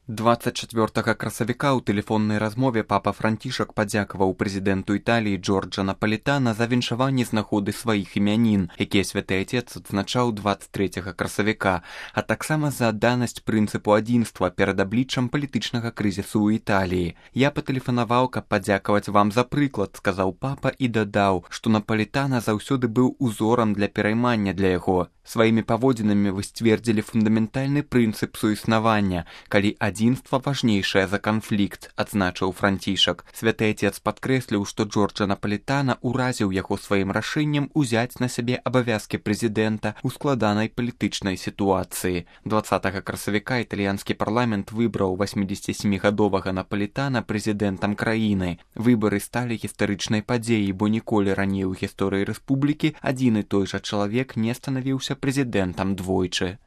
24 красавіка ў тэлефоннай размове папа Францішак падзякаваў прэзідэнту Італіі Джорджа Напалітана за віншаванне з нагоды сваіх імянін, якія святы Отец адзначаў 23 красавіка, а таксама за адданасць прынцыпу адзінства перад абліччам палітычнага крызісу ў Італіі. «Я патэлефанаваў, каб падзякаваць вам за прыклад», — сказаў папа і дадаў, што Напалітана заўсёды быў узорам для пераймання для яго. Сваімі паводзінамі вы сцвердзілі фундаментальны прынцып суіснавання, калі адзінства важнейшае за канфлікт, адзначыў Францішак. Святы Отец падкрэсліў, што Джорджа Напалітана ўразіў яго сваім рашэннем узяць на сябе абавязкі прэзідэнта ў складанай палітычнай сітуацыі. 20 красавіка італьянскі парламент выбраў 87гадовага Напалітана прэзідэнтам краіны. Выбары сталі гістарычнай падзеяй, бо ніколі раней у гісторыі рэспублікі адзін і той жа чалавек не станавіўся прэзідэнтам двойчы.